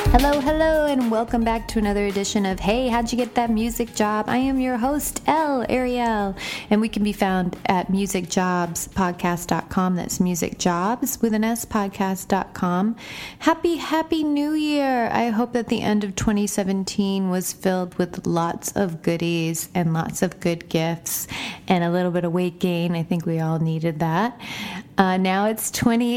Hello, hello, and welcome back to another edition of Hey, How'd You Get That Music Job? I am your host, Ariel, and we can be found at musicjobspodcast.com. That's musicjobs with an S podcast.com. Happy New Year! I hope that the end of 2017 was filled with lots of goodies and lots of good gifts and a little bit of weight gain. I think we all needed that. Now it's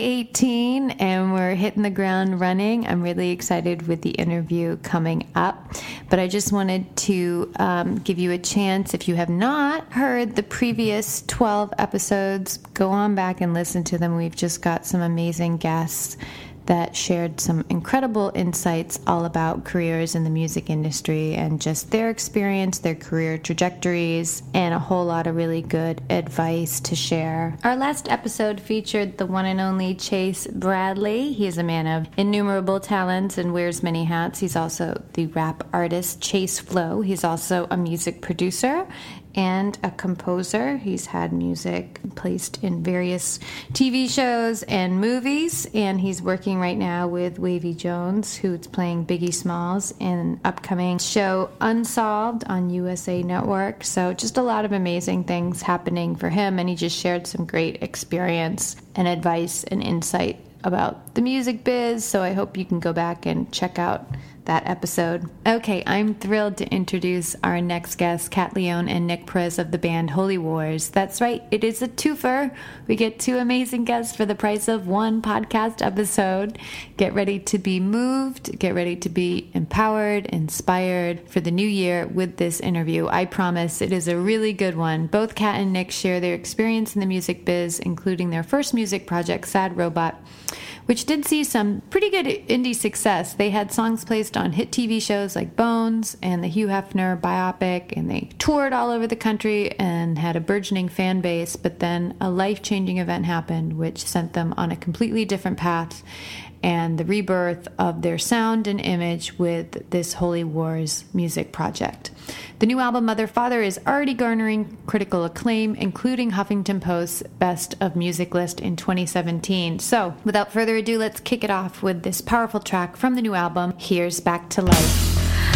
2018 and we're hitting the ground running. I'm really excited with the interview coming up, but I just wanted to give you a chance. If you have not heard the previous 12 episodes, go on back and listen to them. We've just got some amazing guests that shared some incredible insights all about careers in the music industry and just their experience, their career trajectories, and a whole lot of really good advice to share. Our last episode featured the one and only Chase Bradley. He is a man of innumerable talents and wears many hats. He's also the rap artist Chase Flow. He's also a music producer and a composer. He's had music placed in various TV shows and movies, and he's working right now with Wavy Jones, who's playing Biggie Smalls in an upcoming show Unsolved on USA Network. So just a lot of amazing things happening for him, and he just shared some great experience and advice and insight about the music biz, so I hope you can go back and check out that episode. Okay, I'm thrilled to introduce our next guests, Kat Leone and Nick Perez of the band Holy Wars. That's right, it is a twofer. We get two amazing guests for the price of one podcast episode. Get ready to be moved, get ready to be empowered, inspired for the new year with this interview. I promise it is a really good one. Both Kat and Nick share their experience in the music biz, including their first music project, Sad Robot, which did see some pretty good indie success. They had songs placed on hit TV shows like Bones and the Hugh Hefner biopic, and they toured all over the country and had a burgeoning fan base, but then a life-changing event happened which sent them on a completely different path and the rebirth of their sound and image with this Holy Wars music project. The new album, Mother Father, is already garnering critical acclaim, including Huffington Post's Best of Music list in 2017. So, without further ado, let's kick it off with this powerful track from the new album, Here's Back to Life.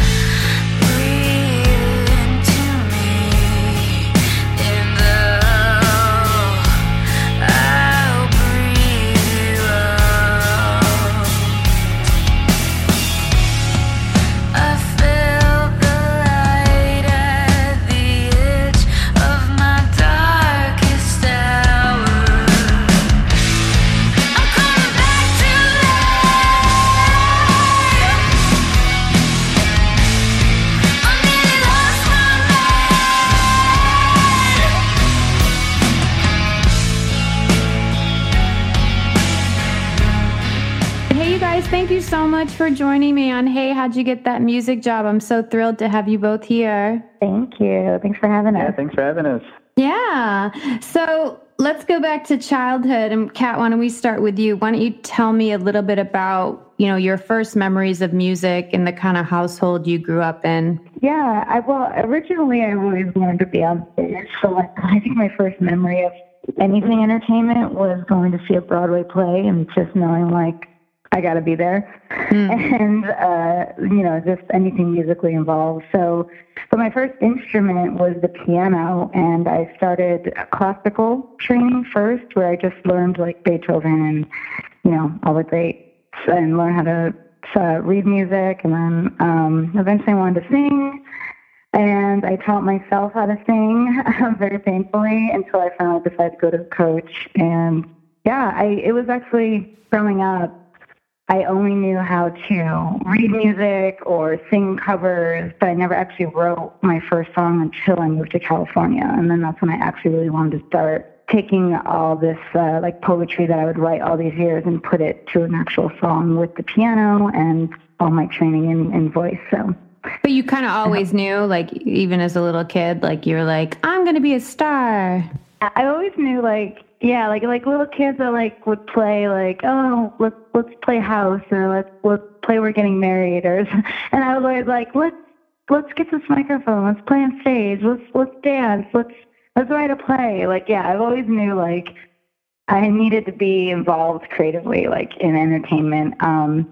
Thank you so much for joining me on Hey, How'd You Get That Music Job? I'm so thrilled to have you both here. Thank you. Thanks for having us. Yeah, thanks for having us. Yeah. So let's go back to childhood. And Kat, why don't we start with you? Why don't you tell me a little bit about, your first memories of music and the kind of household you grew up in? Yeah. Originally I always wanted to be on stage. So I think my first memory of anything entertainment was going to see a Broadway play and just knowing I got to be there. And, just anything musically involved. So, but my first instrument was the piano, and I started classical training first, where I just learned Beethoven and, all the greats, and learn how to read music. And then eventually I wanted to sing, and I taught myself how to sing very painfully until I finally decided to go to a coach. And it was actually growing up, I only knew how to read music or sing covers, but I never actually wrote my first song until I moved to California. And then that's when I actually really wanted to start taking all this poetry that I would write all these years and put it to an actual song with the piano and all my training in voice. So, but you kind of always knew, even as a little kid, you were I'm going to be a star. I always knew, little kids that would play let's play house, or let's play we're getting married, and I was always let's get this microphone, let's play on stage, let's dance, let's write a play. I've always knew I needed to be involved creatively in entertainment.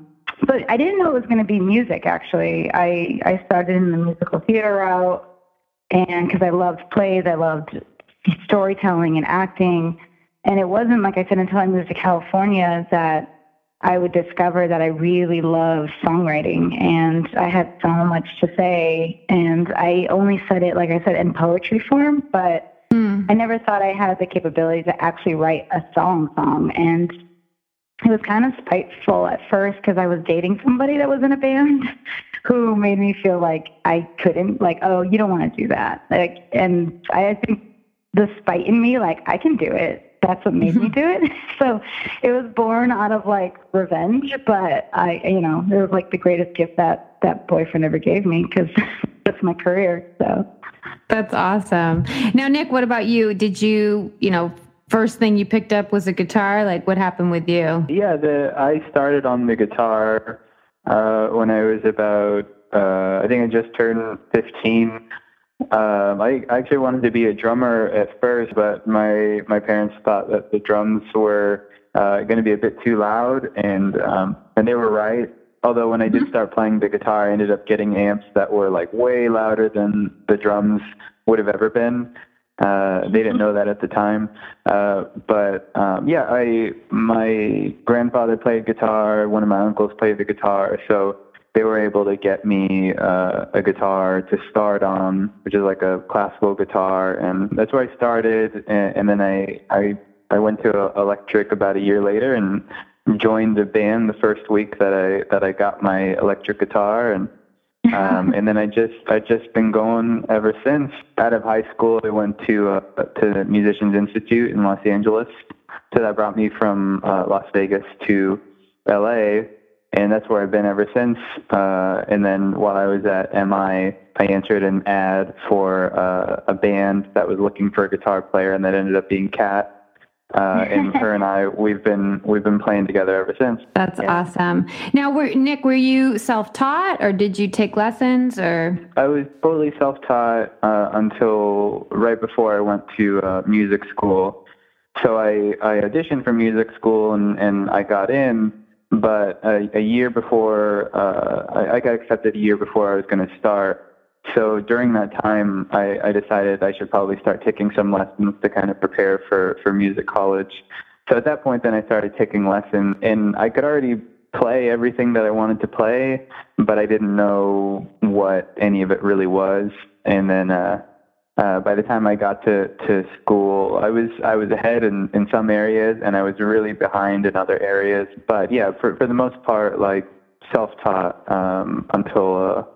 But I didn't know it was going to be music, actually. I started in the musical theater route, and because I loved plays, I loved storytelling and acting. And it wasn't, like I said, until I moved to California that I would discover that I really love songwriting, and I had so much to say. And I only said it, like I said, in poetry form, but I never thought I had the capability to actually write a song. And it was kind of spiteful at first because I was dating somebody that was in a band who made me feel like I couldn't, like, oh, you don't want to do that. Like, and I think the spite in me, like, I can do it. That's what made me do it. So it was born out of like revenge, but it was like the greatest gift that boyfriend ever gave me, because that's my career. So that's awesome. Now, Nick, what about you? Did you, first thing you picked up was a guitar? Like, what happened with you? Yeah, I started on the guitar when I was about, I think I just turned 15. I actually wanted to be a drummer at first, but my parents thought that the drums were going to be a bit too loud, and they were right. Although when I did start playing the guitar, I ended up getting amps that were like way louder than the drums would have ever been. They didn't know that at the time. My grandfather played guitar. One of my uncles played the guitar. So they were able to get me a guitar to start on, which is like a classical guitar. And that's where I started. And then I went to electric about a year later and joined the band the first week that I got my electric guitar. And then I just been going ever since. Out of high school, I went to the Musicians Institute in Los Angeles. So that brought me from Las Vegas to LA, and that's where I've been ever since. And then while I was at MI, I answered an ad for a band that was looking for a guitar player, and that ended up being Kat. And her and I, we've been playing together ever since. That's awesome. Now, Nick, were you self-taught, or did you take lessons, or? I was totally self-taught until right before I went to music school. So I auditioned for music school and I got in, but a year before I got accepted a year before I was going to start. So during that time, I decided I should probably start taking some lessons to kind of prepare for music college. So at that point, then I started taking lessons, and I could already play everything that I wanted to play, but I didn't know what any of it really was. And then by the time I got to school, I was ahead in some areas, and I was really behind in other areas. But yeah, for the most part, like self-taught until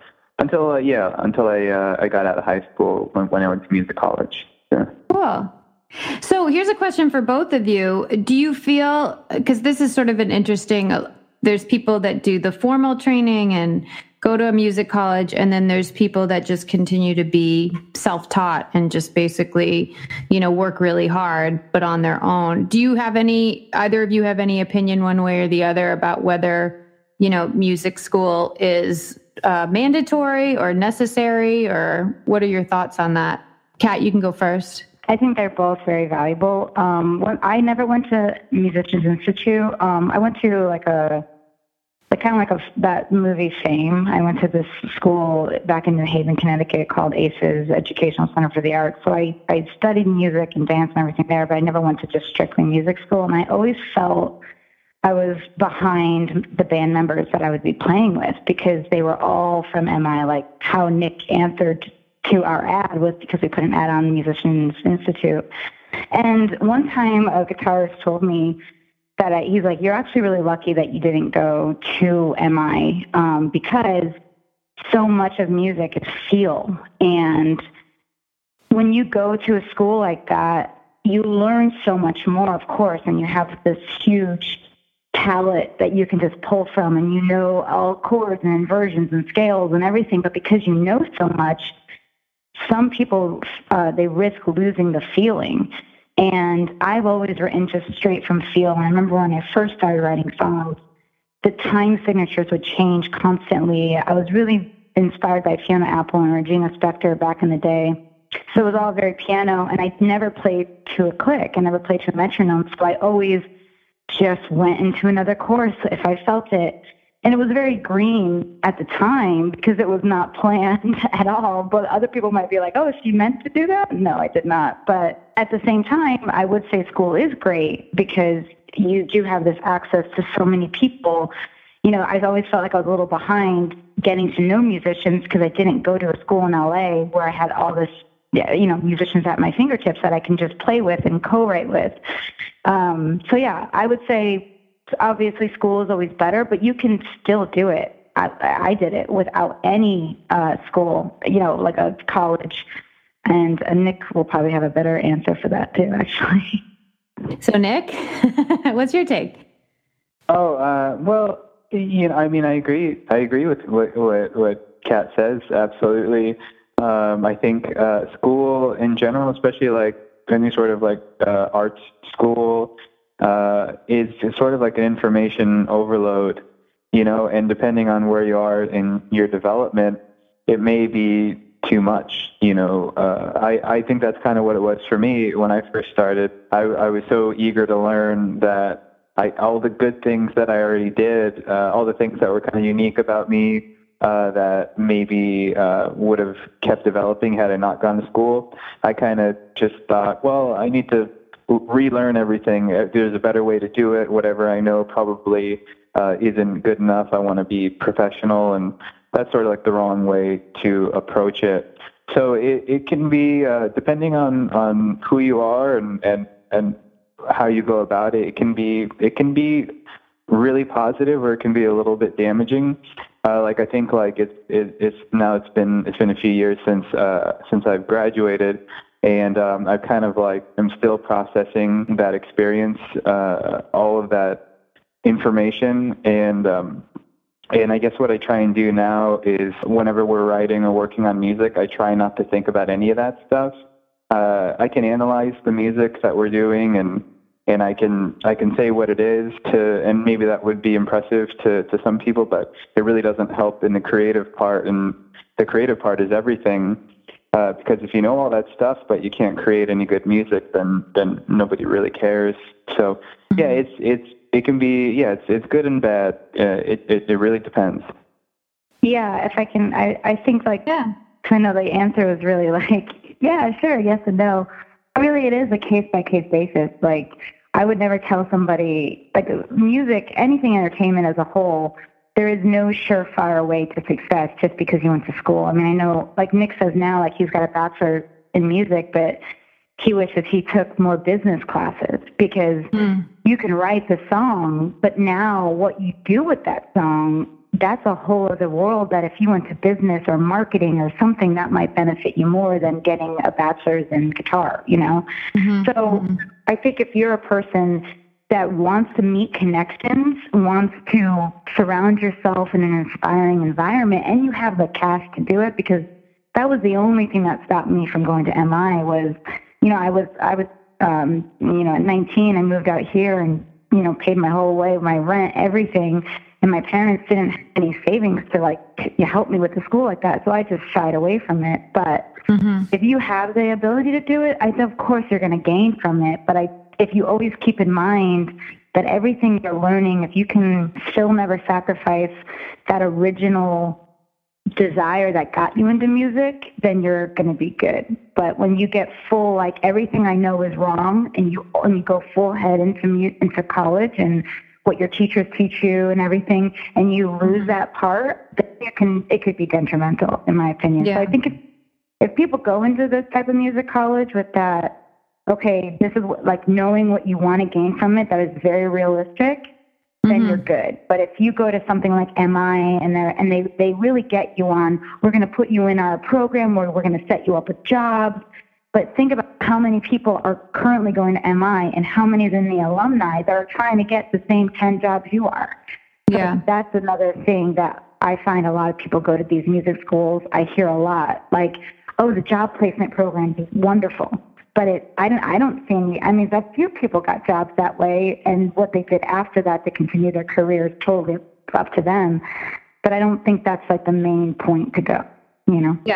I got out of high school when I went to music college. Yeah. Cool. So here's a question for both of you. Do you feel, because this is sort of an interesting, there's people that do the formal training and go to a music college, and then there's people that just continue to be self-taught and just basically, work really hard, but on their own. Do you have either of you have any opinion one way or the other about whether, music school is mandatory or necessary, or what are your thoughts on that? Kat, you can go first. I think they're both very valuable. I never went to Musicians Institute. I went to that movie Fame. I went to this school back in New Haven, Connecticut called ACES, Educational Center for the Arts. So I studied music and dance and everything there, but I never went to just strictly music school. And I always felt I was behind the band members that I would be playing with, because they were all from MI. Like how Nick answered to our ad was because we put an ad on the Musicians Institute. And one time a guitarist told me that he's like, you're actually really lucky that you didn't go to MI because so much of music is feel. And when you go to a school like that, you learn so much more, of course, and you have this huge palette that you can just pull from, and all chords and inversions and scales and everything. But because you know so much, some people, they risk losing the feeling. And I've always written just straight from feel. And I remember when I first started writing songs, the time signatures would change constantly. I was really inspired by Fiona Apple and Regina Spektor back in the day. So it was all very piano, and I never played to a click. I never played to a metronome, so I always just went into another chorus if I felt it. And it was very green at the time because it was not planned at all. But other people might be like, oh, she meant to do that? No, I did not. But at the same time, I would say school is great because you do have this access to so many people. You know, I've always felt like I was a little behind getting to know musicians because I didn't go to a school in LA where I had all this, you know, musicians at my fingertips that I can just play with and co-write with. So yeah, I would say obviously school is always better, but you can still do it. I did it without any school, you know, like a college. And Nick will probably have a better answer for that too, actually. So Nick, what's your take? Well, you know, I mean, I agree with what Kat says. Absolutely. I think school in general, especially like any sort of like arts school, is sort of like an information overload, you know, and depending on where you are in your development, it may be too much, you know. I think that's kind of what it was for me when I first started. I was so eager to learn that all the good things that I already did, all the things that were kind of unique about me, that maybe would have kept developing had I not gone to school. I kind of just thought, well, I need to relearn everything. There's a better way to do it. Whatever I know probably isn't good enough. I want to be professional, and that's sort of like the wrong way to approach it. So it can be, depending on who you are and how you go about it, it can be really positive, or it can be a little bit damaging. Like I think like it's been a few years since I've graduated, and I've kind of like I'm still processing that experience, all of that information, and I guess what I try and do now is whenever we're writing or working on music, I try not to think about any of that stuff. I can analyze the music that we're doing, and I can say what it is and maybe that would be impressive to some people, but it really doesn't help in the creative part. And the creative part is everything, because if you know all that stuff but you can't create any good music, then nobody really cares. So yeah, it can be, yeah, it's good and bad. It really depends. Yeah, if I can, I think like, yeah, I know the answer was really like, yeah, sure, yes and no. Really, it is a case-by-case basis. Like, I would never tell somebody, like, music, anything entertainment as a whole, there is no surefire way to success just because you went to school. I mean, I know, like Nick says now, like, he's got a bachelor's in music, but he wishes he took more business classes because you can write the song, but now what you do with that song, that's a whole other world that if you went to business or marketing or something, that might benefit you more than getting a bachelor's in guitar, you know? So I think if you're a person that wants to meet connections, wants to surround yourself in an inspiring environment, and you have the cash to do it, because that was the only thing that stopped me from going to MI was, you know, I was you know, at 19, I moved out here and, you know, paid my whole way, my rent, everything. And my parents didn't have any savings to like help me with the school like that. So I just shied away from it. But if you have the ability to do it, of course you're going to gain from it. But if you always keep in mind that everything you're learning, if you can still never sacrifice that original desire that got you into music, then you're going to be good. But when you get full, like everything I know is wrong, and you go full head into college and what your teachers teach you and everything, and you lose that part, then it could be detrimental, in my opinion. Yeah. So I think if people go into this type of music college with that, okay, this is like knowing what you want to gain from it, that is very realistic, then you're good. But if you go to something like MI and they really get you on, we're going to put you in our program where we're going to set you up with jobs. But think about how many people are currently going to MI and how many of them the alumni that are trying to get the same 10 jobs you are. Yeah. So that's another thing that I find a lot of people go to these music schools. I hear a lot like, oh, the job placement program is wonderful. But I don't see any, I mean, that few people got jobs that way, and what they did after that to continue their career is totally up to them. But I don't think that's like the main point to go, you know? Yeah.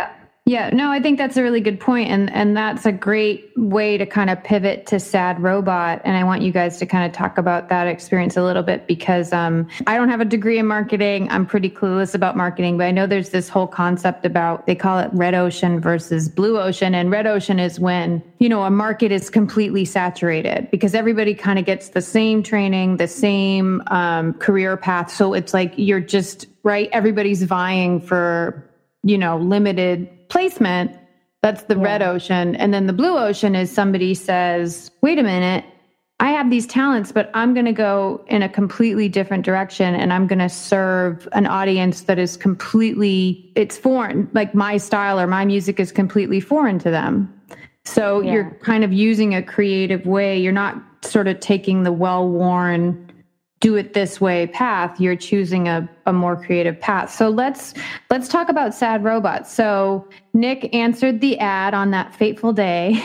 Yeah, no, I think that's a really good point. And that's a great way to kind of pivot to Sad Robot. And I want you guys to kind of talk about that experience a little bit, because I don't have a degree in marketing. I'm pretty clueless about marketing, but I know there's this whole concept about, they call it red ocean versus blue ocean. And red ocean is when, a market is completely saturated because everybody kind of gets the same training, the same career path. So it's like, you're just, right? Everybody's vying for, limited placement. That's the red ocean. And then the blue ocean is somebody says, wait a minute, I have these talents, but I'm going to go in a completely different direction. And I'm going to serve an audience that is it's foreign. Like my style or my music is completely foreign to them. So you're kind of using a creative way. You're not sort of taking the well-worn do it this way path. You're choosing a more creative path. So let's talk about Sad Robot. So Nick answered the ad on that fateful day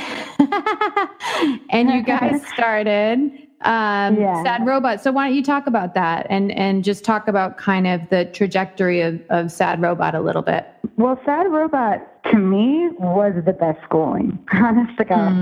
and you guys started Sad Robot. So why don't you talk about that and just talk about kind of the trajectory of Sad Robot a little bit? Well, Sad Robot to me was the best schooling. Honest to God,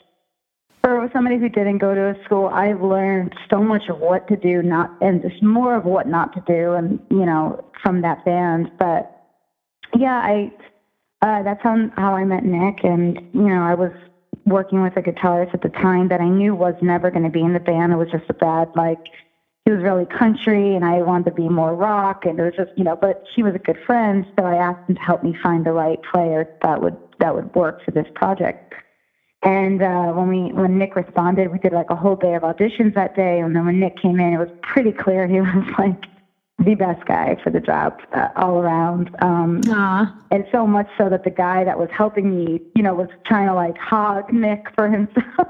for somebody who didn't go to a school, I've learned so much of what to do, and just more of what not to do, and from that band. But yeah, that's how I met Nick, and I was working with a guitarist at the time that I knew was never going to be in the band. It was just a bad he was really country, and I wanted to be more rock, and it was just But she was a good friend, so I asked him to help me find the right player that would work for this project. And when Nick responded, we did a whole day of auditions that day. And then when Nick came in, it was pretty clear he was the best guy for the job all around. And so much so that the guy that was helping me, was trying to hog Nick for himself.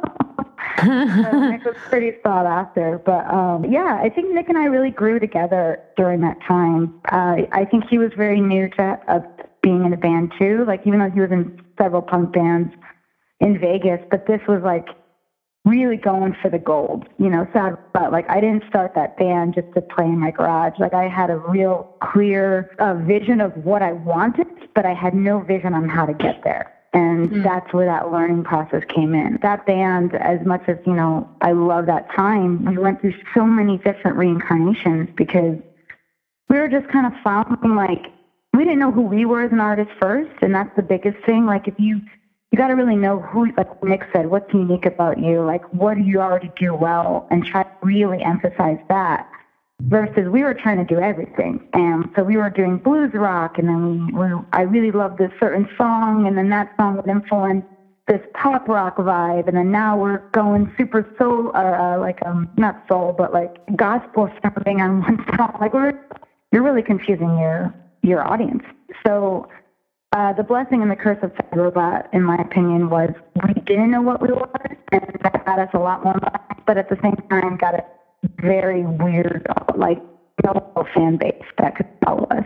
So Nick was pretty sought after. But I think Nick and I really grew together during that time. I think he was very new to being in a band too. Even though he was in several punk bands in Vegas, but this was really going for the gold, Sad, but I didn't start that band just to play in my garage. I had a real clear vision of what I wanted, but I had no vision on how to get there. And that's where that learning process came in. That band, as much as, I love that time, we went through so many different reincarnations because we were just kind of following, we didn't know who we were as an artist first. And that's the biggest thing. If you got to really know who, like Nick said, what's unique about you, what do you already do well, and try to really emphasize that. Versus we were trying to do everything. And so we were doing blues rock, and then I really loved this certain song, and then that song would influence this pop rock vibe, and then now we're going super soul, not soul, but gospel sounding on one song. You're really confusing your audience. So the blessing and the curse of Sad Robot, in my opinion, was we didn't know what we were, and that got us a lot more money, but at the same time got a very weird, no fan base that could follow us.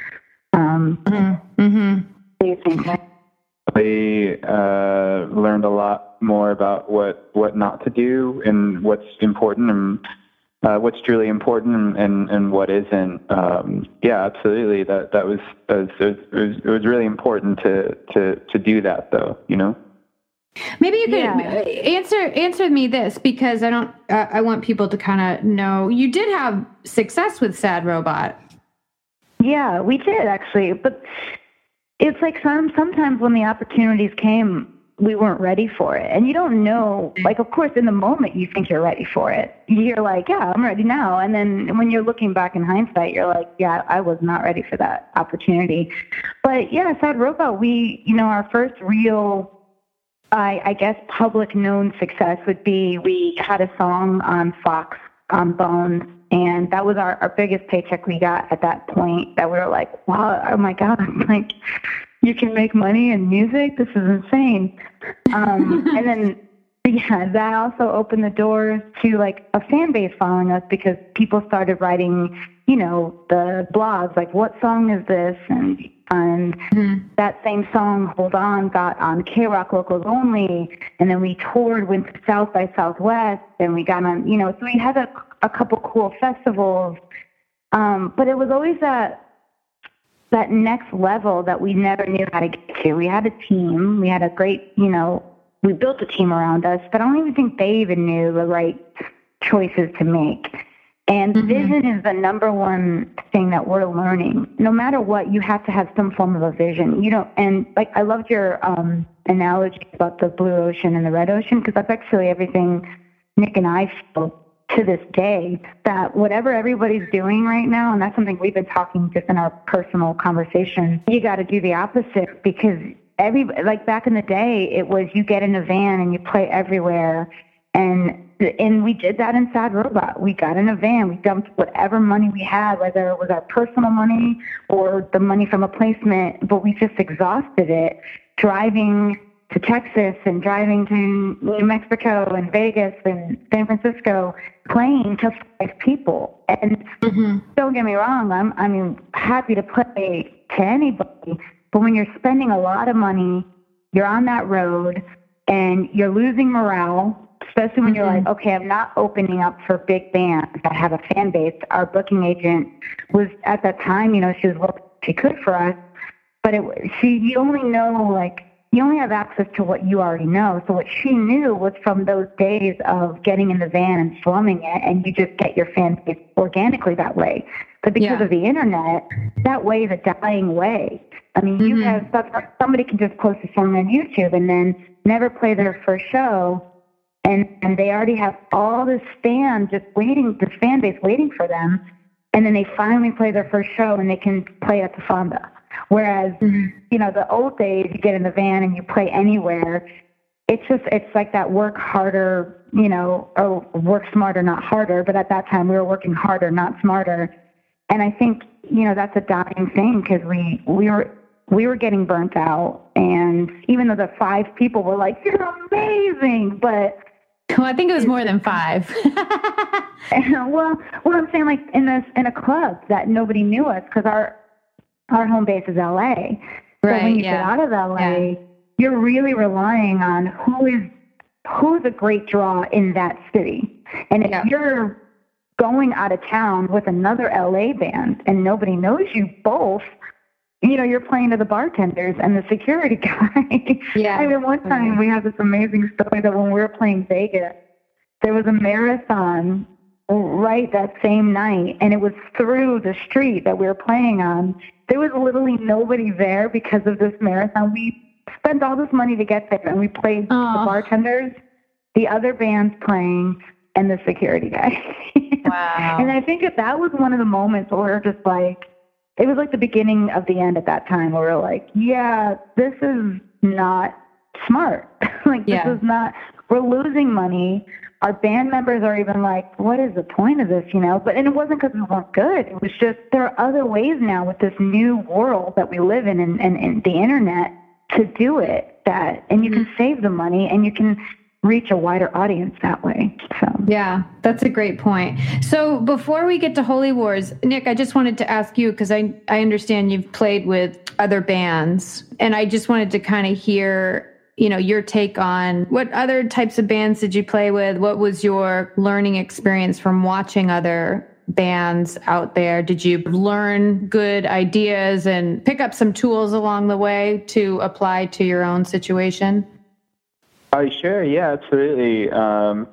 Do you think? They learned a lot more about what not to do and what's important and what's truly important and what isn't. Yeah, absolutely. It was really important to do that, though. Maybe you could answer me this, because I want people to kind of know you did have success with Sad Robot. Yeah, we did actually, but it's sometimes when the opportunities came, we weren't ready for it. And you don't know, of course, in the moment you think you're ready for it. You're yeah, I'm ready now. And then when you're looking back in hindsight, you're yeah, I was not ready for that opportunity. But yeah, Sad Robot, our first real, I guess, public known success would be we had a song on Fox on Bones, and that was our biggest paycheck we got at that point, that we were wow, oh my God, you can make money in music? This is insane. And then, yeah, that also opened the doors to a fan base following us, because people started writing, the blogs, what song is this? And that same song, Hold On, got on K-Rock Locals Only. And then we toured, went to South by Southwest, and we got on, so we had a couple cool festivals. But it was always that that next level that we never knew how to get to. We had a team. We had a great, we built a team around us, but I don't even think they even knew the right choices to make. And vision is the number one thing that we're learning. No matter what, you have to have some form of a vision. And like, I loved your analogy about the blue ocean and the red ocean, because that's actually everything Nick and I feel to this day, that whatever everybody's doing right now, and that's something we've been talking just in our personal conversation, you got to do the opposite, because like back in the day, it was you get in a van and you play everywhere. And we did that in Sad Robot. We got in a van. We dumped whatever money we had, whether it was our personal money or the money from a placement, but we just exhausted it driving to Texas and driving to New Mexico and Vegas and San Francisco, playing to 5 people. And don't get me wrong, I'm happy to play to anybody, but when you're spending a lot of money, you're on that road and you're losing morale, especially when you're like, okay, I'm not opening up for big bands that have a fan base. Our booking agent was, at that time, she was what she could for us, but you only have access to what you already know. So what she knew was from those days of getting in the van and slumming it, and you just get your fan base organically that way. But because of the internet, that way is a dying way. I mean, you have somebody can just post a song on YouTube and then never play their first show, and they already have all this fan base waiting for them, and then they finally play their first show and they can play at the Fonda. Whereas, the old days, you get in the van and you play anywhere. It's like that work harder, or work smarter, not harder. But at that time, we were working harder, not smarter. And I think, that's a dying thing, because we were getting burnt out. And even though the 5 people were like, you're amazing, but... Well, I think it was more than 5. well, I'm saying, like, in a club that nobody knew us, because our home base is LA. Right, so when you get out of LA, you're really relying on who's a great draw in that city. And if you're going out of town with another LA band and nobody knows you both, you're playing to the bartenders and the security guy. Yeah. I mean, one time we had this amazing story that when we were playing Vegas, there was a marathon right that same night, and it was through the street that we were playing on. There was literally nobody there because of this marathon. We spent all this money to get there, and we played the bartenders, the other bands playing, and the security guy. Wow. And I think that was one of the moments where we're just like, it was like the beginning of the end at that time, where we're like, yeah, this is not smart. This is not, we're losing money. Our band members are even like, what is the point of this, But, and it wasn't because we weren't good. It was just, there are other ways now with this new world that we live in and the internet to do it, and you can save the money and you can reach a wider audience that way. So yeah, that's a great point. So before we get to Holy Wars, Nick, I just wanted to ask you, because I understand you've played with other bands, and I just wanted to kind of hear, your take on what other types of bands did you play with? What was your learning experience from watching other bands out there? Did you learn good ideas and pick up some tools along the way to apply to your own situation? Sure, yeah, absolutely. Along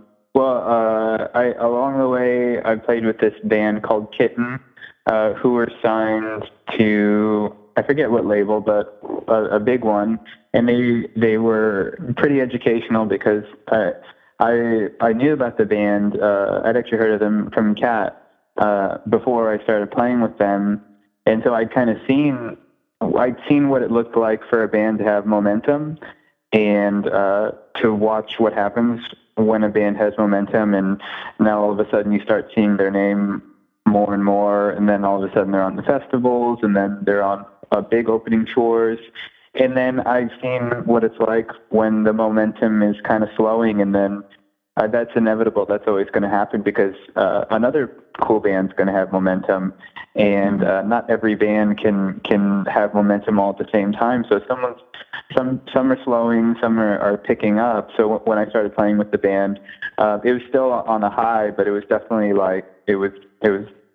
the way, I played with this band called Kitten, who were signed to, I forget what label, but a big one, and they were pretty educational, because I knew about the band. I'd actually heard of them from Cat before I started playing with them, and so I'd seen what it looked like for a band to have momentum, and to watch what happens when a band has momentum, and now all of a sudden you start seeing their name more and more, and then all of a sudden they're on the festivals, and then they're on big opening tours, and then I've seen what it's like when the momentum is kind of slowing, and then that's inevitable. That's always going to happen, because another cool band's going to have momentum, and not every band can have momentum all at the same time. So some are slowing, some are picking up. So when I started playing with the band, it was still on a high, but it was definitely like it was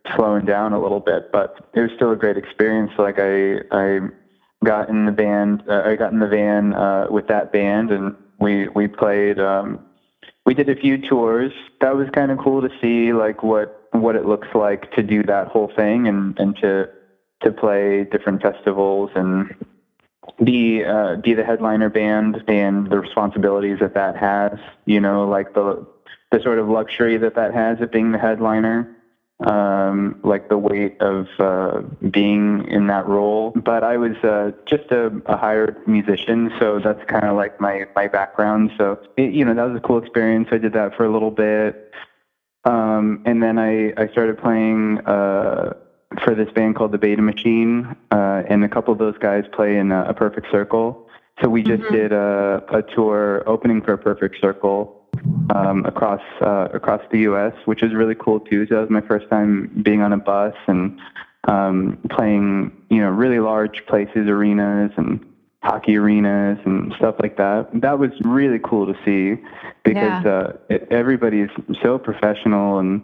slowing down a little bit, but it was still a great experience. Like I got in the band, I got in the van with that band, and we played. We did a few tours. That was kind of cool to see, like what it looks like to do that whole thing, and to play different festivals and be the headliner band, and the responsibilities that has. You know, like the sort of luxury that has of being the headliner. Like the weight of being in that role. But I was just a hired musician, so that's kind of like my background. So, that was a cool experience. I did that for a little bit. And then I started playing for this band called the Beta Machine, and a couple of those guys play in A Perfect Circle. So we just did a tour opening for A Perfect Circle across the U.S., which is really cool too. So that was my first time being on a bus and playing, really large places, arenas and hockey arenas and stuff like that. That was really cool to see because everybody is so professional and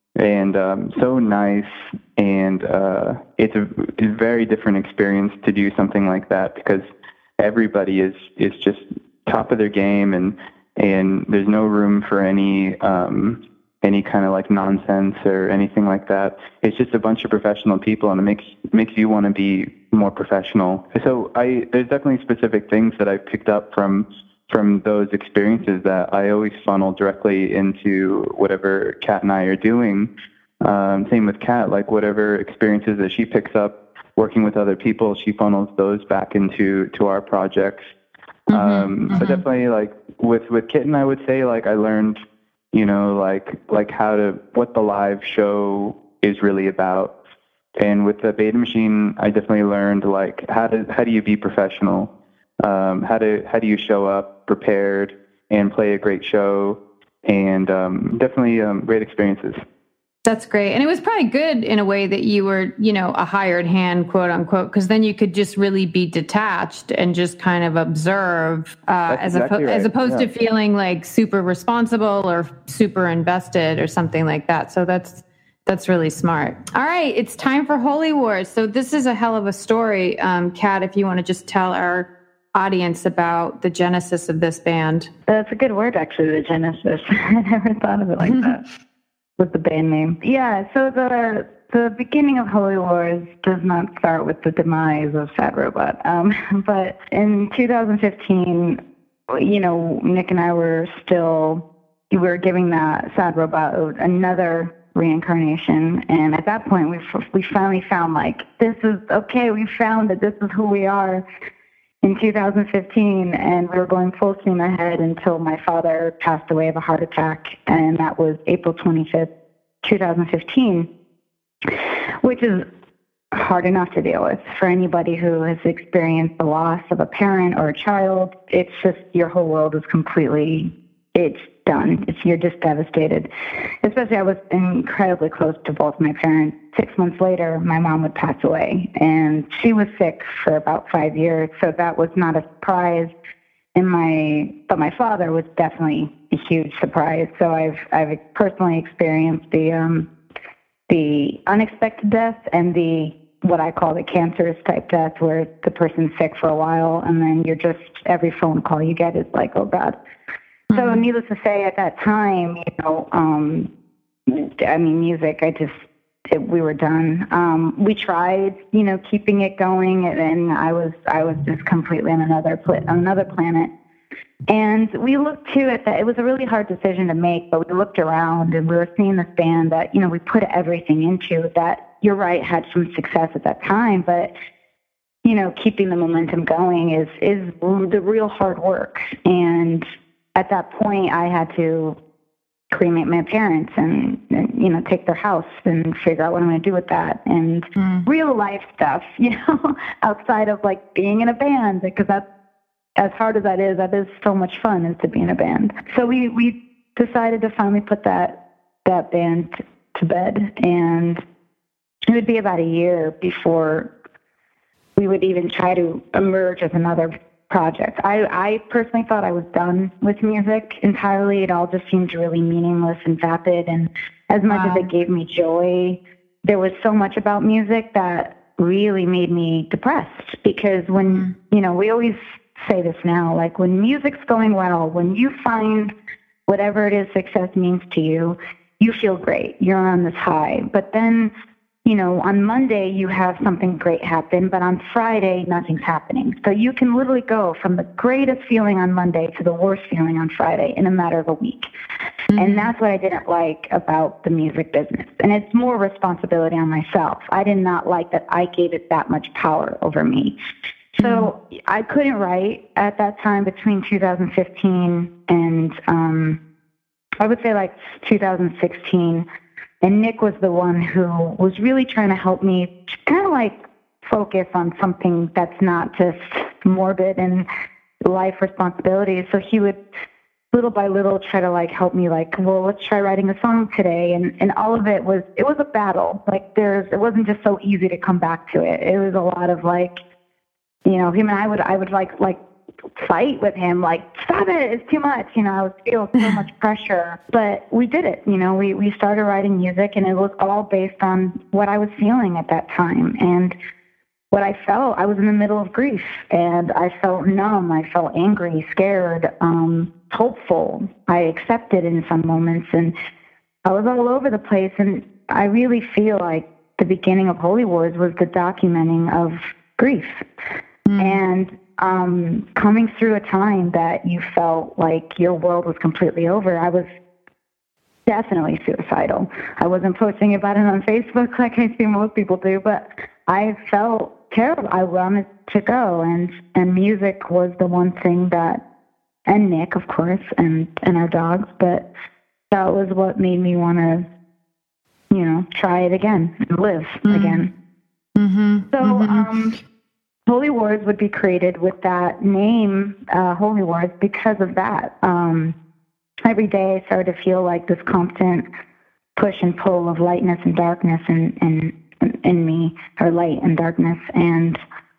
so nice, and it's a very different experience to do something like that because everybody is just top of their game, and there's no room for any kind of like nonsense or anything like that. It's just a bunch of professional people, and it makes you want to be more professional. So there's definitely specific things that I picked up from those experiences that I always funnel directly into whatever Kat and I are doing. Same with Kat, like whatever experiences that she picks up working with other people, she funnels those back into our projects. So definitely, like with Kitten, I would say, like I learned, like what the live show is really about. And with the Beta Machine, I definitely learned like how do you be professional? How do you show up prepared and play a great show? And definitely great experiences. That's great. And it was probably good in a way that you were, a hired hand, quote unquote, because then you could just really be detached and just kind of observe as opposed to feeling like super responsible or super invested or something like that. So that's really smart. All right. It's time for Holy Wars. So this is a hell of a story. Kat, if you want to just tell our audience about the genesis of this band. That's a good word, actually, the genesis. I never thought of it like that. With the band name. Yeah, so the beginning of Holy Wars does not start with the demise of Sad Robot. But in 2015, Nick and I were giving that Sad Robot another reincarnation. And at that point, we finally found like, this is okay, we found that this is who we are. In 2015, and we were going full steam ahead until my father passed away of a heart attack, and that was April 25th, 2015, which is hard enough to deal with for anybody who has experienced the loss of a parent or a child. It's just your whole world is it's done. You're just devastated. Especially I was incredibly close to both my parents. 6 months later, my mom would pass away, and she was sick for about 5 years, so that was not a surprise. But my father was definitely a huge surprise. So I've personally experienced the unexpected death and what I call the cancerous type death, where the person's sick for a while, and then every phone call you get is like, oh God. So needless to say, at that time, music, we were done. We tried, keeping it going, and I was just completely on another planet. And we looked too at that. It was a really hard decision to make, but we looked around and we were seeing this band that, we put everything into that. You're right, had some success at that time, but keeping the momentum going is the real hard work. And at that point, I had to cremate my parents and take their house and figure out what I'm going to do with that, and real life stuff, outside of like being in a band, because that's, as hard as that is so much fun, is to be in a band. So we decided to finally put that band to bed, and it would be about a year before we would even try to emerge as another project. I personally thought I was done with music entirely. It all just seemed really meaningless and vapid, and as much as it gave me joy, there was so much about music that really made me depressed, because when, you know, we always say this now, like when music's going well, when you find whatever it is success means to you, you feel great. You're on this high. But then, you know, on Monday you have something great happen, but on Friday nothing's happening. So you can literally go from the greatest feeling on Monday to the worst feeling on Friday in a matter of a week. And that's what I didn't like about the music business. And it's more responsibility on myself. I did not like that I gave it that much power over me. So I couldn't write at that time between 2015 and I would say like 2016. And Nick was the one who was really trying to help me kind of like focus on something that's not just morbid and life responsibilities. So he would little by little try to like help me, like, well, let's try writing a song today. And all of it was a battle. Like it wasn't just so easy to come back to it. It was a lot of like, you know, him and I would like fight with him, like, stop it, it's too much. You know, I would feel so much pressure, but we did it. You know, we started writing music, and it was all based on what I was feeling at that time. And what I felt, I was in the middle of grief, and I felt numb. I felt angry, scared, hopeful. I accepted in some moments, and I was all over the place. And I really feel like the beginning of Holy Wars was the documenting of grief. And coming through a time that you felt like your world was completely over. I was definitely suicidal. I wasn't posting about it on Facebook like I see most people do, but I felt terrible. I wanted to go, and music was the one thing that, and Nick, of course, and our dogs, but that was what made me want to, you know, try it again and live again. So, Holy Wars would be created with that name, Holy Wars, because of that. Every day I started to feel like this constant push and pull of lightness and darkness in me, or light and darkness. And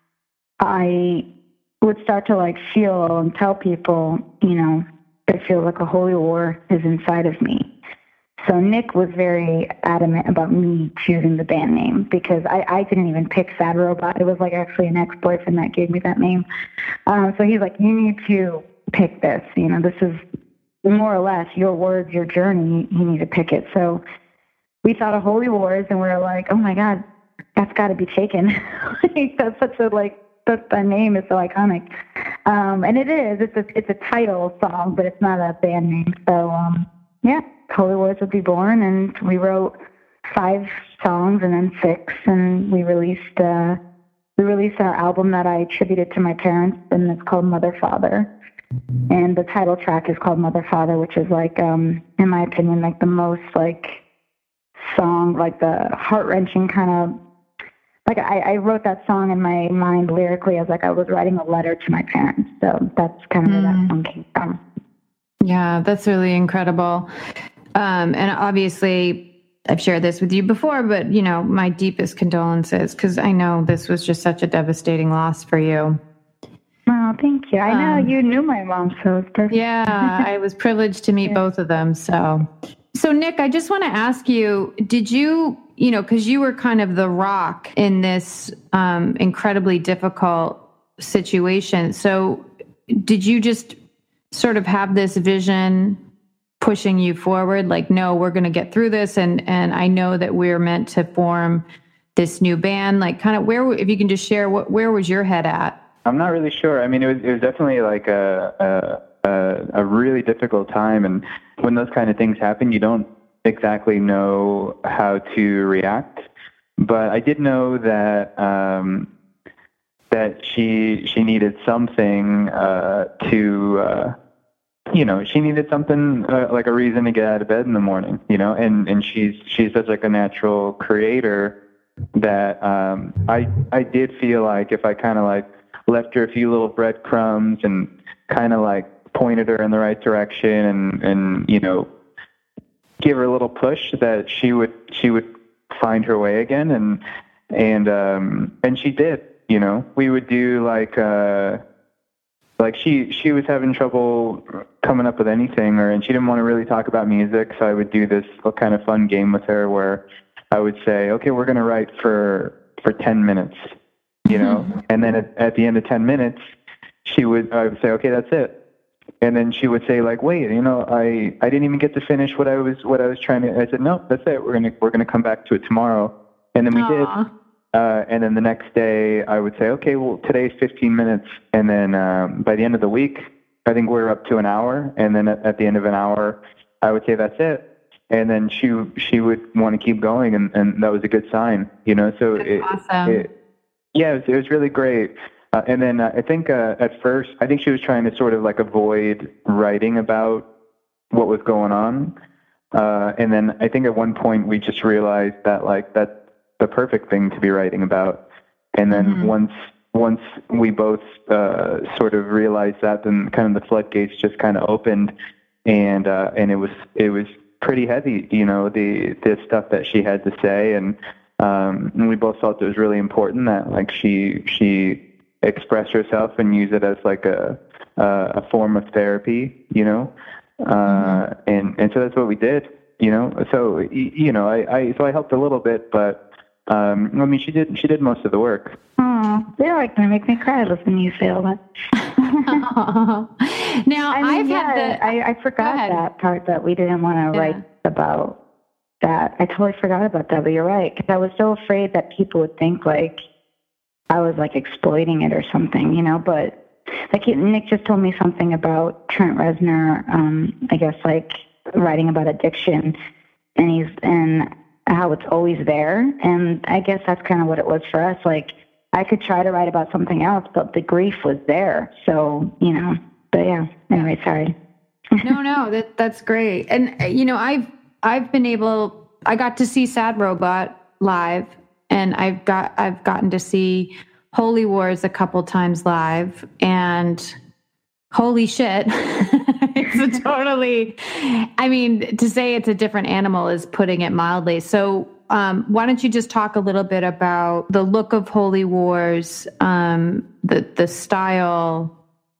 I would start to like feel and tell people, you know, I feel like a holy war is inside of me. So Nick was very adamant about me choosing the band name, because I didn't even pick Sad Robot. It was like actually an ex-boyfriend that gave me that name. So he's like, you need to pick this. You know, this is more or less your words, your journey. You need to pick it. So we thought of Holy Wars, and we were like, oh my God, that's got to be taken. That's such a like, the name is so iconic. And it is. It's a title song, but it's not a band name. So yeah. Holy Wars would be born, and we wrote 5 songs and then 6, and we released our album that I attributed to my parents, and it's called Mother Father. And the title track is called Mother Father, which is like, in my opinion, like the most like song, like the heart-wrenching kind of, like I wrote that song in my mind lyrically as like I was writing a letter to my parents. So that's kind of where that song came from. Yeah, that's really incredible. And obviously, I've shared this with you before, but, you know, my deepest condolences, because I know this was just such a devastating loss for you. Oh, thank you. I know you knew my mom, so it's perfect. Yeah, I was privileged to meet both of them. So Nick, I just want to ask you, did you, you know, because you were kind of the rock in this incredibly difficult situation. So did you just sort of have this vision pushing you forward, like, no, we're going to get through this, and I know that we're meant to form this new band? Like, kind of where, if you can just share, where was your head at? I'm not really sure. I mean, it was definitely like a really difficult time, and when those kind of things happen, you don't exactly know how to react. But I did know that that she needed something to. You know, she needed something like a reason to get out of bed in the morning, you know, and she's such like a natural creator that I did feel like if I kind of like left her a few little breadcrumbs and kind of like pointed her in the right direction and you know, give her a little push, that she would find her way again, and she did. You know, we would do like she was having trouble coming up with anything, and she didn't want to really talk about music, so I would do this kind of fun game with her where I would say, okay, we're going to write for 10 minutes, you know, and then at the end of 10 minutes, I would say, okay, that's it. And then she would say, like, wait, you know, I didn't even get to finish what I was trying to. I said, no, that's it. We're gonna come back to it tomorrow. And then we did. And then the next day, I would say, okay, well, today's 15 minutes. And then by the end of the week, I think we're up to an hour. And then at the end of an hour, I would say, that's it. And then she would want to keep going, and that was a good sign, you know. So awesome. It was really great. And then I think at first, I think she was trying to sort of like avoid writing about what was going on. And then I think at one point we just realized that like that's the perfect thing to be writing about. And then once we both sort of realized that, then kind of the floodgates just kind of opened, and it was pretty heavy, you know, the stuff that she had to say, and we both felt it was really important that like she express herself and use it as like a form of therapy, you know, and so that's what we did, you know. So you know, I helped a little bit, but I mean, she did most of the work. Oh, they're like gonna make me cry listening to you say all that. Now I forgot that part that we didn't want to write about that. I totally forgot about that, but you're right, because I was so afraid that people would think like I was like exploiting it or something, you know. But like Nick just told me something about Trent Reznor, I guess like writing about addiction, and how it's always there. And I guess that's kind of what it was for us. Like I could try to write about something else, but the grief was there. So, you know, but yeah, anyway, sorry. No, that's great. And you know, I got to see Sad Robot live, and I've gotten to see Holy Wars a couple times live, and holy shit. It's totally, I mean, to say it's a different animal is putting it mildly. So why don't you just talk a little bit about the look of Holy Wars, the style,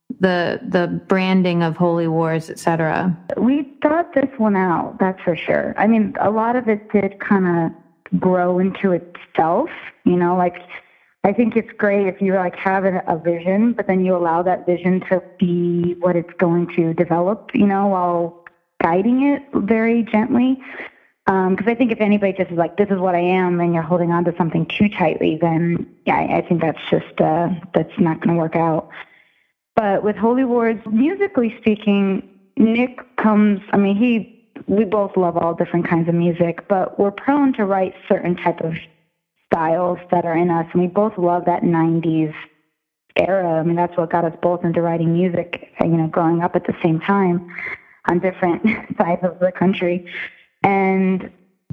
the branding of Holy Wars, etc. We thought this one out, that's for sure. I mean, a lot of it did kind of grow into itself, you know, like I think it's great if you like have a vision, but then you allow that vision to be what it's going to develop, you know, while guiding it very gently. Because I think if anybody just is like, this is what I am, and you're holding on to something too tightly, then yeah, I think that's just, that's not going to work out. But with Holy Wars, musically speaking, Nick comes, I mean, we both love all different kinds of music, but we're prone to write certain type of styles that are in us, and we both love that 90s era. I mean, that's what got us both into writing music, you know, growing up at the same time on different sides of the country. And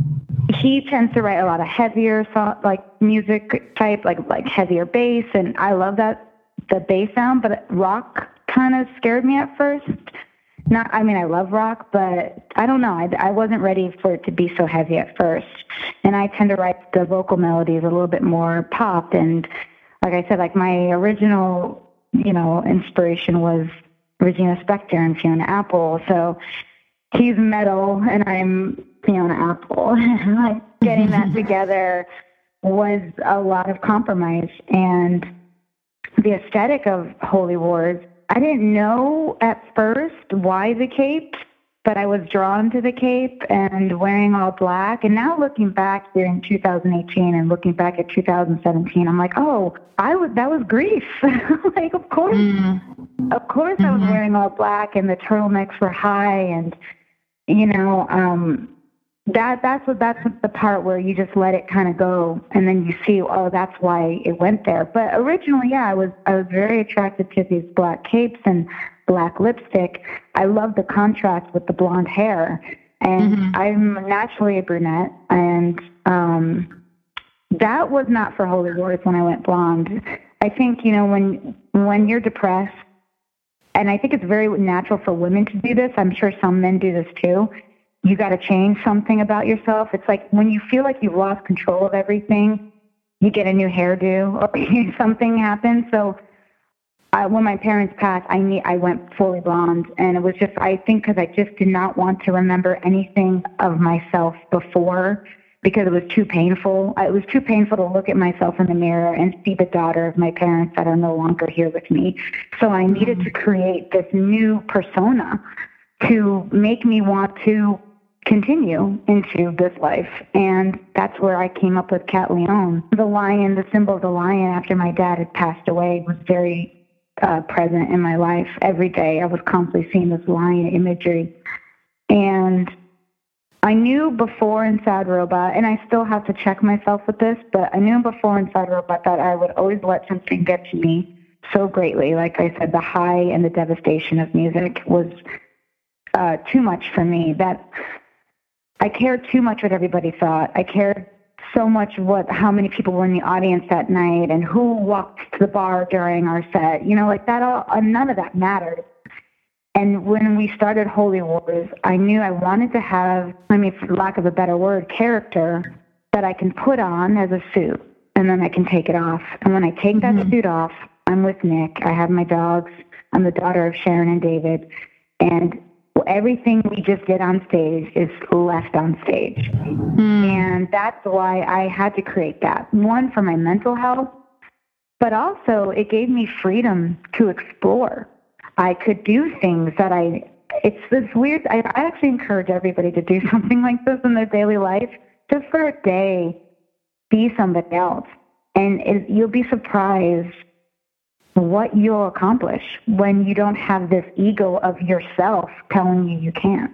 he tends to write a lot of heavier like music type, like heavier bass, and I love that, the bass sound, but rock kind of scared me at first. I mean, I love rock, but I don't know. I wasn't ready for it to be so heavy at first. And I tend to write the vocal melodies a little bit more pop. And like I said, like my original, you know, inspiration was Regina Spektor and Fiona Apple. So he's metal and I'm Fiona Apple. Like getting that together was a lot of compromise. And the aesthetic of Holy Wars, I didn't know at first why the cape, but I was drawn to the cape and wearing all black. And now looking back here in 2018 and looking back at 2017, I'm like, oh, that was grief. Like, of course, I was wearing all black and the turtlenecks were high, and you know, that's the part where you just let it kind of go, and then you see, oh, that's why it went there. But originally, yeah, I was very attracted to these black capes and black lipstick. I love the contrast with the blonde hair, and I'm naturally a brunette, and that was not for Holy Wars when I went blonde. I think, you know, when you're depressed, and I think it's very natural for women to do this. I'm sure some men do this too. You got to change something about yourself. It's like when you feel like you've lost control of everything, you get a new hairdo or something happens. So when my parents passed, I went fully blonde, and it was just, I think, because I just did not want to remember anything of myself before because it was too painful. It was too painful to look at myself in the mirror and see the daughter of my parents that are no longer here with me. So I needed to create this new persona to make me want to continue into this life. And that's where I came up with Cat Leone. The lion, the symbol of the lion after my dad had passed away was very present in my life. Every day I was constantly seeing this lion imagery. And I knew before Inside Robot, and I still have to check myself with this, but I knew before Inside Robot that I would always let something get to me so greatly. Like I said, the high and the devastation of music was too much for me. That I cared too much what everybody thought. I cared so much how many people were in the audience that night and who walked to the bar during our set. Like that all, none of that mattered. And when we started Holy Wars, I knew I wanted to have, for lack of a better word, character that I can put on as a suit, and then I can take it off. And when I take that suit off, I'm with Nick. I have my dogs. I'm the daughter of Sharon and David. And everything we just did on stage is left on stage. And that's why I had to create that. One, for my mental health, but also it gave me freedom to explore. I could do things that it's this weird, I actually encourage everybody to do something like this in their daily life, just for a day, be somebody else. And you'll be surprised what you'll accomplish when you don't have this ego of yourself telling you can't.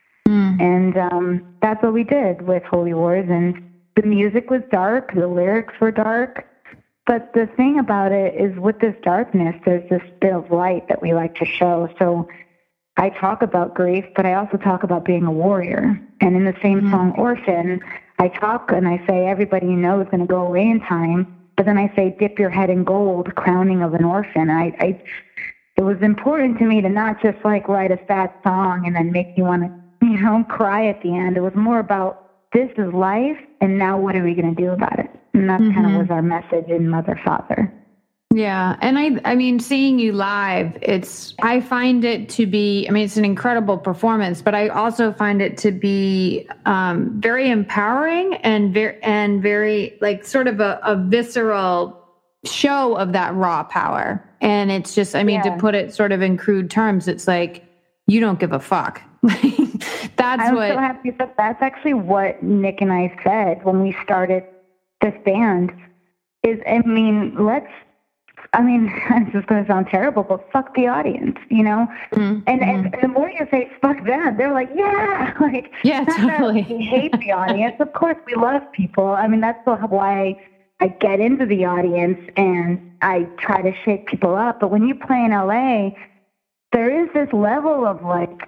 And that's what we did with Holy Wars. And the music was dark, the lyrics were dark. But the thing about it is with this darkness, there's this bit of light that we like to show. So I talk about grief, but I also talk about being a warrior. And in the same song, Orphan, I talk and I say everybody you know is going to go away in time. But then I say, dip your head in gold, crowning of an orphan. It was important to me to not just write a sad song and then make you want to, cry at the end. It was more about, this is life, and now what are we going to do about it? And that kind of was our message in Mother, Father. Yeah. And I mean, seeing you live, I find it to be, it's an incredible performance, but I also find it to be very empowering and very sort of a visceral show of that raw power. And it's just, to put it sort of in crude terms, it's like, you don't give a fuck. That's actually what Nick and I said when we started this band is, it's just going to sound terrible, but fuck the audience, And the more you say fuck them, they're like, yeah, totally. We hate the audience. Of course, we love people. That's why I get into the audience and I try to shake people up. But when you play in LA, there is this level of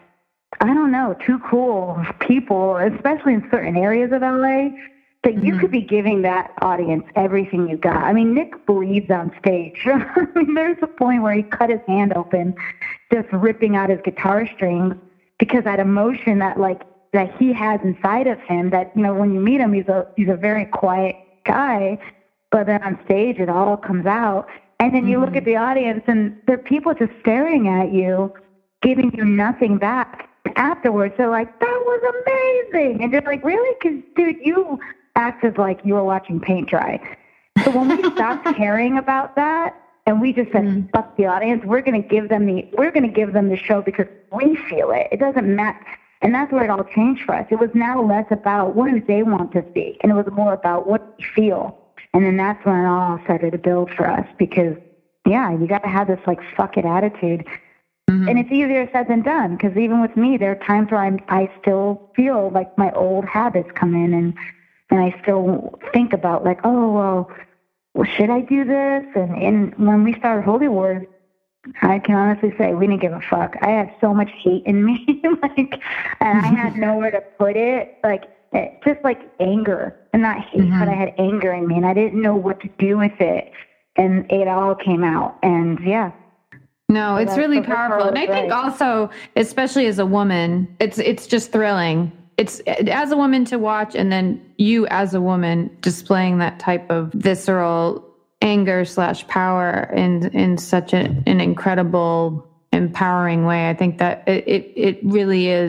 too cool people, especially in certain areas of LA, that you could be giving that audience everything you got. Nick bleeds on stage. There's a point where he cut his hand open, just ripping out his guitar strings, because that emotion that he has inside of him, that, when you meet him, he's a very quiet guy, but then on stage it all comes out. And then you look at the audience and there are people just staring at you, giving you nothing back afterwards. They're like, that was amazing. And just really? Because, dude, you acted like you were watching paint dry. So when we stopped caring about that and we just said, fuck the audience, we're going to give them the show because we feel it. It doesn't matter. And that's where it all changed for us. It was now less about what do they want to see, and it was more about what we feel. And then that's when it all started to build for us, because, you got to have this fuck it attitude. And it's easier said than done, because even with me, there are times where I still feel like my old habits come in, and I still think about well, should I do this? And when we started Holy Wars, I can honestly say we didn't give a fuck. I had so much hate in me, and I had nowhere to put it, just anger, and not hate, but I had anger in me, and I didn't know what to do with it, and it all came out, and No, it's really powerful. And I think also, especially as a woman, it's just thrilling. It's as a woman to watch, and then you as a woman displaying that type of visceral anger / power in such an incredible, empowering way. I think that it really is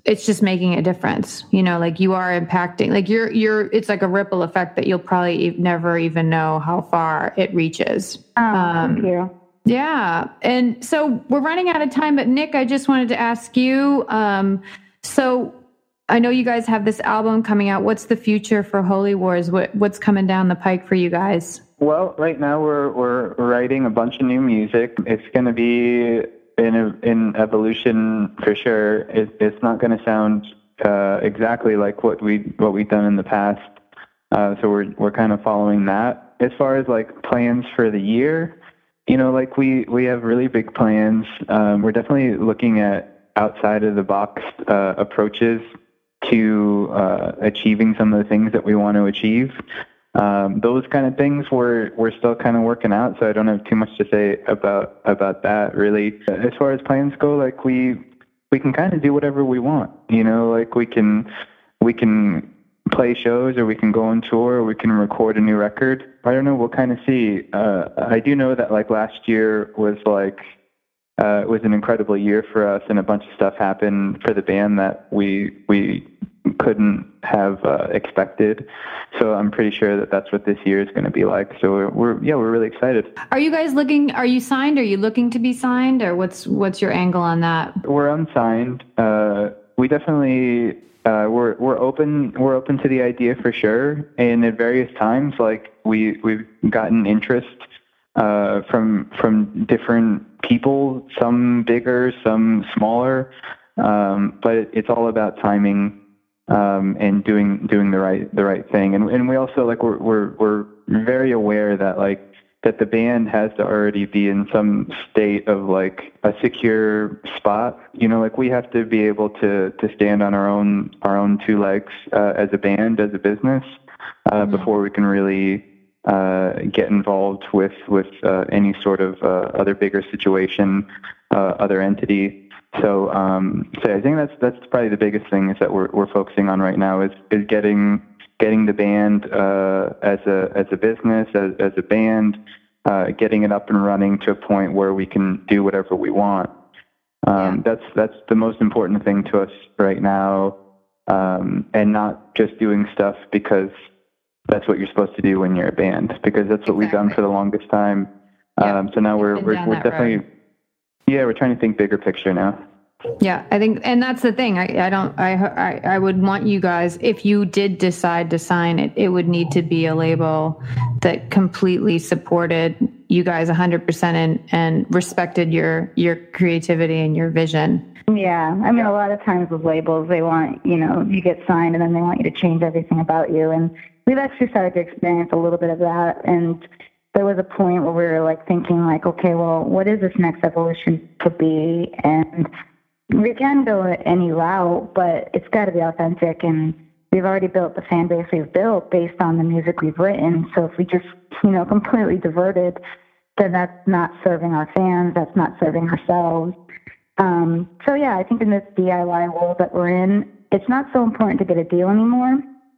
it's just making a difference, you know, like you are impacting, like it's like a ripple effect that you'll probably never even know how far it reaches. Thank you. Yeah. And so we're running out of time, but Nick, I just wanted to ask you, so I know you guys have this album coming out. What's the future for Holy Wars? What's coming down the pike for you guys? Well, right now we're writing a bunch of new music. It's going to be in evolution for sure. It's not going to sound exactly like what we've done in the past. So we're kind of following that. As far as like plans for the year, you know, like we have really big plans. We're definitely looking at outside of the box approaches to achieving some of the things that we want to achieve. Those kind of things we're still kind of working out, so I don't have too much to say about that really. As far as plans go, like we can kind of do whatever we want, you know, like we can play shows, or we can go on tour, or we can record a new record. I don't know, we'll kind of see. I do know that like last year was like it was an incredible year for us, and a bunch of stuff happened for the band that we couldn't have expected. So I'm pretty sure that that's what this year is going to be like. So we're really excited. Are you guys are you signed? Are you looking to be signed, or what's your angle on that? We're unsigned. We definitely we're open to the idea for sure. And at various times, like we've gotten interest from different people, some bigger, some smaller. But it's all about timing. And doing the right thing, and we also like we're very aware that that the band has to already be in some state of like a secure spot. You know, like we have to be able to stand on our own two legs as a band, as a business, before we can really get involved with any sort of other bigger situation, other entity. So I think that's probably the biggest thing is that we're focusing on right now is getting the band as a business, as a band, getting it up and running to a point where we can do whatever we want. That's the most important thing to us right now, and not just doing stuff because that's what you're supposed to do when you're a band, because that's what we've done for the longest time. So now we're definitely. Yeah, we're trying to think bigger picture now. Yeah, I think, and that's the thing. I would want you guys, if you did decide to sign it, it would need to be a label that completely supported you guys 100% and respected your creativity and your vision. Yeah, I mean, a lot of times with labels, they want, you know, you get signed and then they want you to change everything about you. And we've actually started to experience a little bit of that. And there was a point where we were like thinking like, okay, well, what is this next evolution to be? And we can go any route, but it's got to be authentic. And we've already built the fan base we've built based on the music we've written. So if we just, you know, completely diverted, then that's not serving our fans. That's not serving ourselves. So yeah, I think in this DIY world that we're in, it's not so important to get a deal anymore.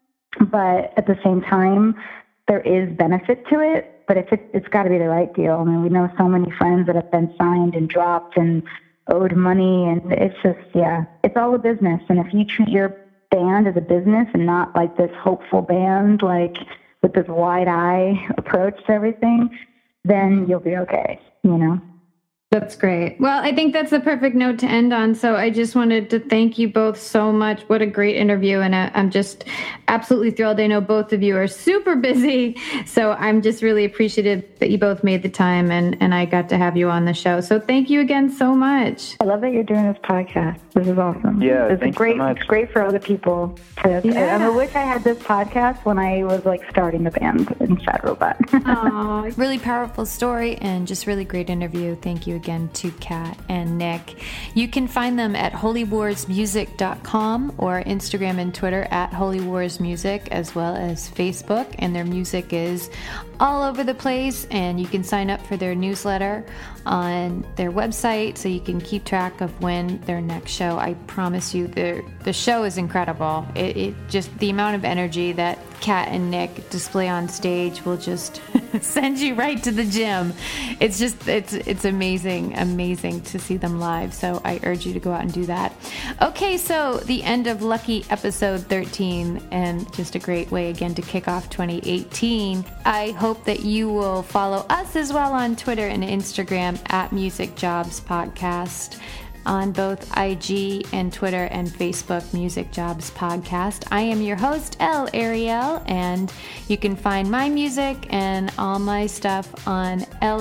But at the same time, there is benefit to it. But it's got to be the right deal. I mean, we know so many friends that have been signed and dropped and owed money, and it's just, it's all a business. And if you treat your band as a business and not like this hopeful band, like with this wide eye approach to everything, then you'll be okay, you know? That's great. Well, I think that's the perfect note to end on. So I just wanted to thank you both so much. What a great interview. And I'm just absolutely thrilled. I know both of you are super busy. So I'm just really appreciative that you both made the time and I got to have you on the show. So thank you again so much. I love that you're doing this podcast. This is awesome. Yeah, it's great. So much. It's great for other people. I wish I had this podcast when I was like starting the band in Sad Robot. Aww, really powerful story and just really great interview. Thank you again to Kat and Nick. You can find them at holywarsmusic.com or Instagram and Twitter at holywarsmusic, as well as Facebook, and their music is all over the place, and you can sign up for their newsletter on their website so you can keep track of when their next show. I promise you the show is incredible. It just the amount of energy that Kat and Nick display on stage will just send you right to the gym. It's just, it's amazing to see them live. So I urge you to go out and do that. Okay, so the end of Lucky episode 13, and just a great way again to kick off 2018. I hope that you will follow us as well on Twitter and Instagram at Music Jobs Podcast. On both IG and Twitter and Facebook, Music Jobs Podcast. I am your host, Elle Ariel, and you can find my music and all my stuff on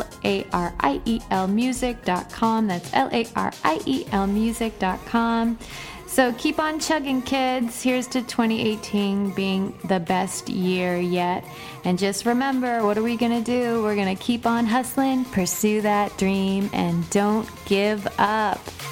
LARIELmusic.com. That's LARIELmusic.com. So keep on chugging, kids. Here's to 2018 being the best year yet. And just remember, what are we going to do? We're going to keep on hustling, pursue that dream, and don't give up.